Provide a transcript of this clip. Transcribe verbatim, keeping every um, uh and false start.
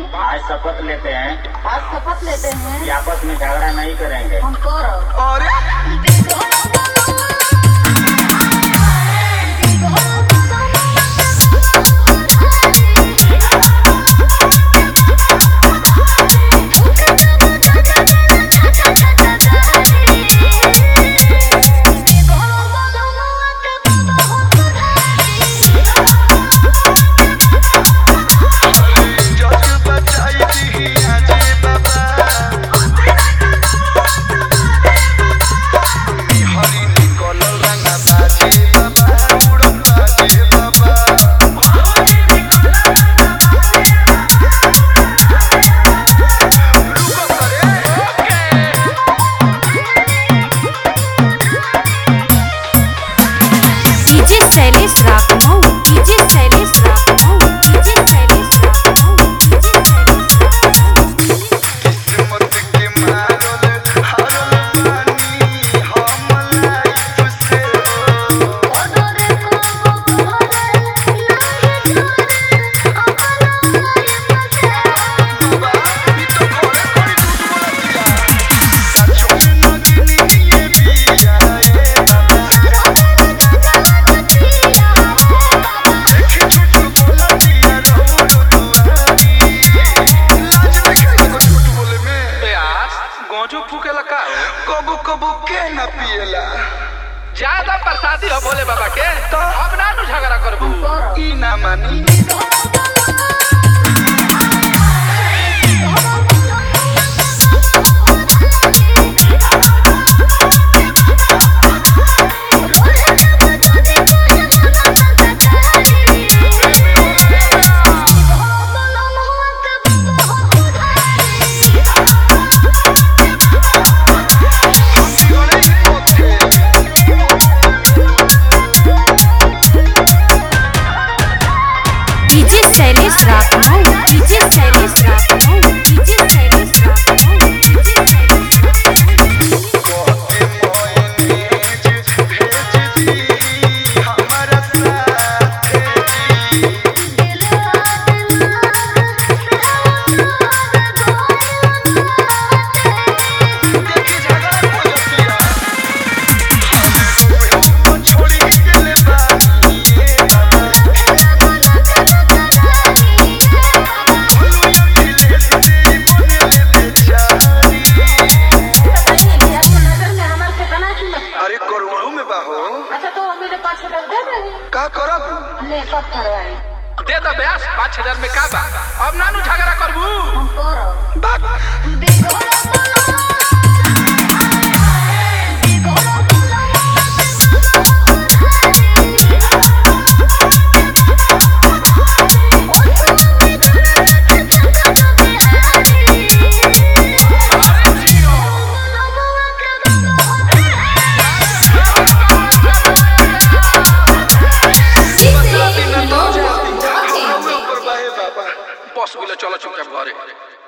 आज शपथ लेते हैं। आज शपथ लेते हैं कि आपस में झगड़ा नहीं करेंगे। हम करो और Shailesh Rakhmau DJ Shailesh Rakhmau DJ Shailesh Rakhmau DJ Shailesh किस्मत के मारल हारल पानी हम लाइफ से ओडरे को भरे लागे बाबा भी तो घरे घरे झूठ बोलतिया सचो में नगनी ये बिया ए बाबा देखे झूठ बोलतिया रहो दुआरी लाज देखे को झूठ बोले में प्यास गोजू फूकेला का हो? कबू कबू के न पिएला ज्यादा प्रसादी हो भोले बाबा के तो अब ना नु झगड़ा करबू। ई ना मानी DJ Shailesh Rakhmau DJ Shailesh Rakhmau DJ Shailesh Rakhmau DJ Shailesh कहते मोएनेज भेज दी हमारा साथ जी देखी झगड़ा बोलतिया वो छोड़ी देले बानी ये बाबा बोलू अखिलेश तेरी बनेले बेचारी हमारे कितना कीमत। अरे करोड़ों में बाहो अच्छा तो मेरे पाँच हजार दे देंगे। का करब ले सब करवाए दे दो ब्यास पाँच हजार में का बा अब ना नु झगड़ा करबू। हम करो बात बस बोले चलो चुपचाप घरे।